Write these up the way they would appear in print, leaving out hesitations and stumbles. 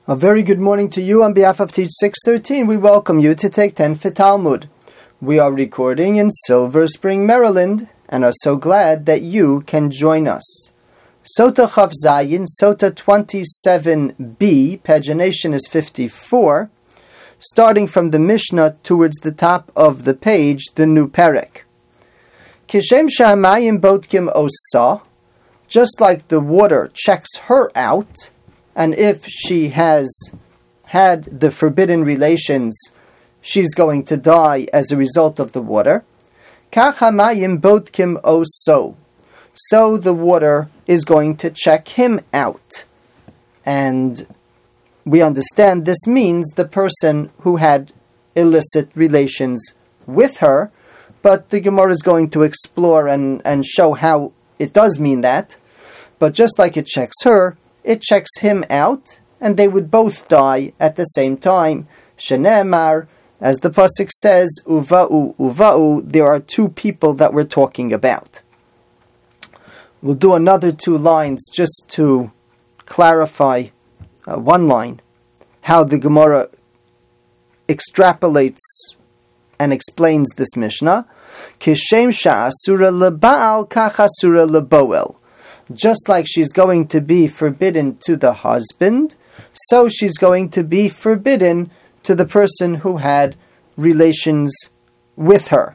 A very good morning to you. On behalf of Teach 613, we welcome you to Take 10 for Talmud. We are recording in Silver Spring, Maryland, and are so glad that you can join us. Sota Chav Zayin, Sota 27b, pagination is 54, starting from the Mishnah towards the top of the page, the new Perek. Kishem Shahamayim Botkim Osa, just like the water checks her out, and if she has had the forbidden relations, she's going to die as a result of the water. Kach hamayim bodkim oso. So the water is going to check him out. And we understand this means the person who had illicit relations with her, but the Gemara is going to explore and show how it does mean that. But just like it checks her, it checks him out, and they would both die at the same time. Shene'emar, as the pasuk says, uva'u, uva'u, there are two people that we're talking about. We'll do another two lines just to clarify one line, how the Gemara extrapolates and explains this Mishnah. Kishem sha'asura leba'al kachasura leboel. Just like she's going to be forbidden to the husband, so she's going to be forbidden to the person who had relations with her.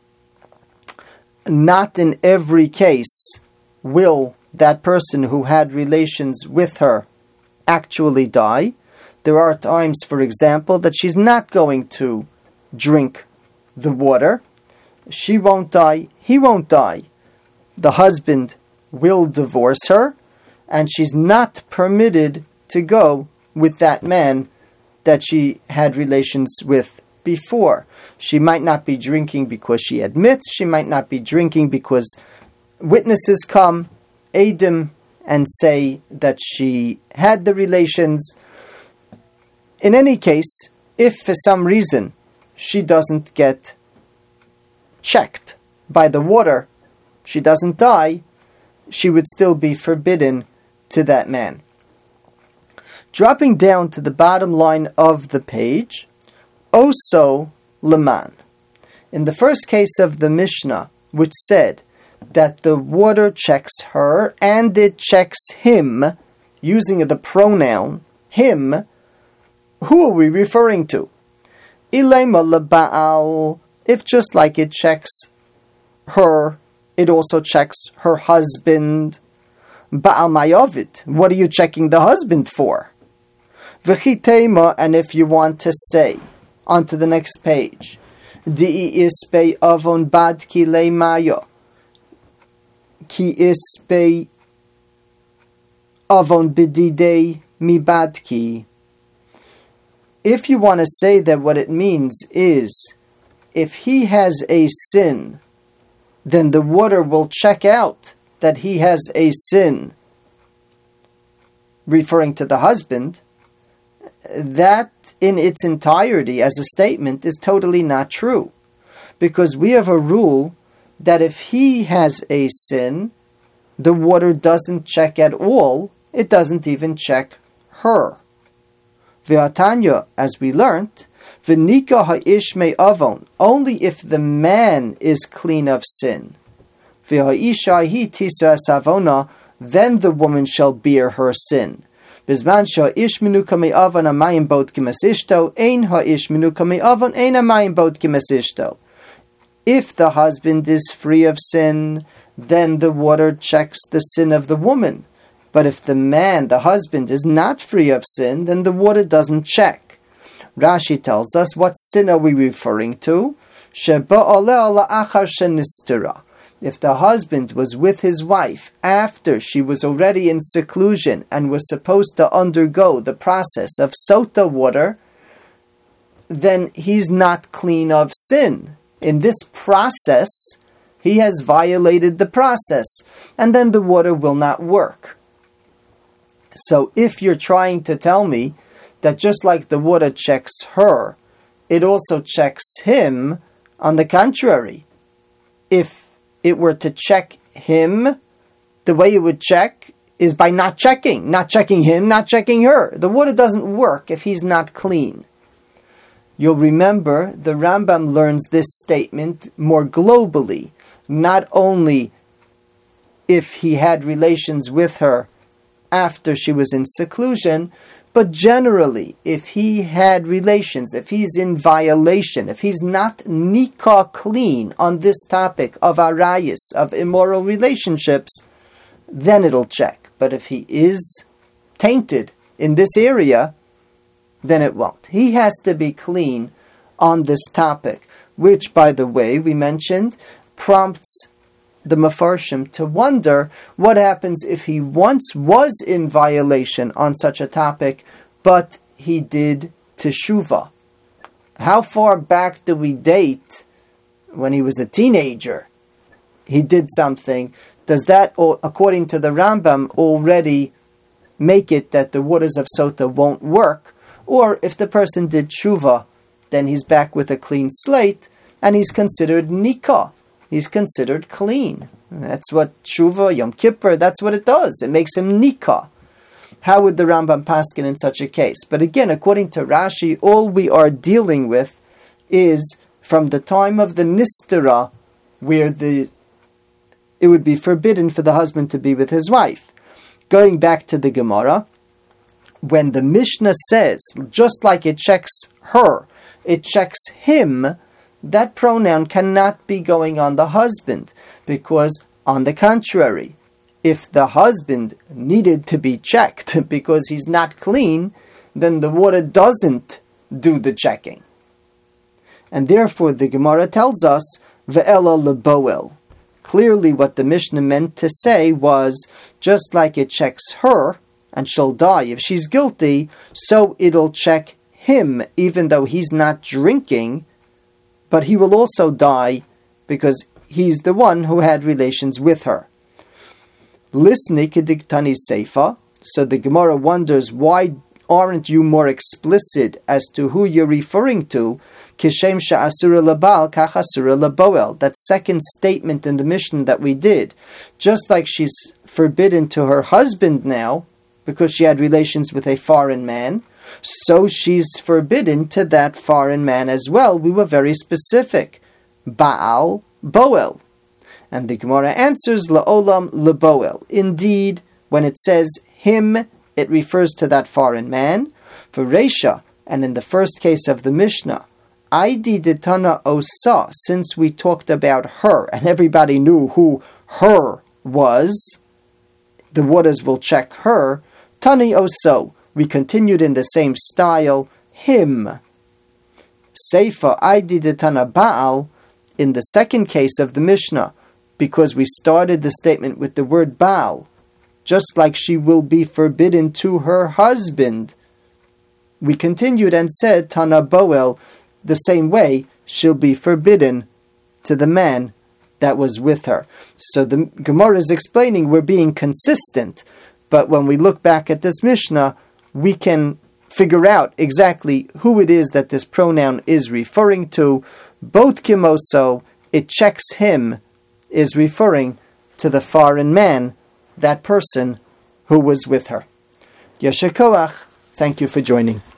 Not in every case will that person who had relations with her actually die. There are times, for example, that she's not going to drink the water. She won't die, he won't die. The husband will divorce her, and she's not permitted to go with that man that she had relations with before. She might not be drinking because she admits, she might not be drinking because witnesses come, Eidim, and say that she had the relations. In any case, if for some reason she doesn't get checked by the water, she doesn't die, she would still be forbidden to that man. Dropping down to the bottom line of the page, Oso Leman. In the first case of the Mishnah, which said that the water checks her and it checks him, using the pronoun him, who are we referring to? Ilema leba'al. If just like it checks her, it also checks her husband. Ba'al mayovid. What are you checking the husband for? V'chitema, and if you want to say, on to the next page, Di'i ispe avon badki le mayo. Ki ispe avon bididei mi badki. If you want to say that what it means is, if he has a sin, then the water will check out that he has a sin, referring to the husband. That in its entirety as a statement is totally not true. Because we have a rule that if he has a sin, the water doesn't check at all, it doesn't even check her. V'atanya, as we learnt, V'nika ha'ish me'avon, only if the man is clean of sin. V'ha'isha hi tisa savona, then the woman shall bear her sin. Bizman sha'ish menuka me'avon amayim bodkim es ishto, ein ha'ish menuka me'avon ein amayim bodkim es ishto. If the husband is free of sin, then the water checks the sin of the woman. But if the man, the husband, is not free of sin, then the water doesn't check. Rashi tells us, what sin are we referring to? If the husband was with his wife after she was already in seclusion and was supposed to undergo the process of sota water, then he's not clean of sin. In this process, he has violated the process, and then the water will not work. So if you're trying to tell me that just like the water checks her, it also checks him, on the contrary, if it were to check him, the way it would check is by not checking him, not checking her. The water doesn't work if he's not clean. You'll remember the Rambam learns this statement more globally, not only if he had relations with her after she was in seclusion, but generally, if he had relations, if he's in violation, if he's not nikah clean on this topic of arayis, of immoral relationships, then it'll check. But if he is tainted in this area, then it won't. He has to be clean on this topic, which, by the way, we mentioned, prompts the Mefarshim to wonder what happens if he once was in violation on such a topic, but he did teshuvah. How far back do we date when he was a teenager? He did something. Does that, according to the Rambam, already make it that the waters of Sota won't work? Or if the person did teshuvah, then he's back with a clean slate, and he's considered nikah. He's considered clean. That's what teshuvah, Yom Kippur, that's what it does. It makes him nikah. How would the Rambam paskin in such a case? But again, according to Rashi, all we are dealing with is from the time of the nistera, where it would be forbidden for the husband to be with his wife. Going back to the Gemara, when the Mishnah says, just like it checks her, it checks him, that pronoun cannot be going on the husband, because on the contrary, if the husband needed to be checked because he's not clean, then the water doesn't do the checking. And therefore the Gemara tells us, Ve'ela leboel. Clearly what the Mishnah meant to say was, just like it checks her, and she'll die if she's guilty, so it'll check him, even though he's not drinking, but he will also die because he's the one who had relations with her. Lisni kediktani seifa. So the Gemara wonders, why aren't you more explicit as to who you're referring to? Kishem sha'asura labal kach asura laboel. That second statement in the Mishnah that we did. Just like she's forbidden to her husband now, because she had relations with a foreign man, so she's forbidden to that foreign man as well. We were very specific. Baal Boel. And the Gemara answers, La'olam Leboel. Indeed, when it says him, it refers to that foreign man. For Reisha, and in the first case of the Mishnah, Aidi Ditana Osa, since we talked about her, and everybody knew who her was, the waters will check her. Tani Oso, we continued in the same style, him. Seifa Aidi Ditana Baal, in the second case of the Mishnah, because we started the statement with the word Baal, just like she will be forbidden to her husband, we continued and said, Tana Boel, the same way, she'll be forbidden to the man that was with her. So the Gemara is explaining we're being consistent, but when we look back at this Mishnah, we can figure out exactly who it is that this pronoun is referring to. Both Kimoso, it checks him, is referring to the foreign man, that person who was with her. Yesher Koach, thank you for joining.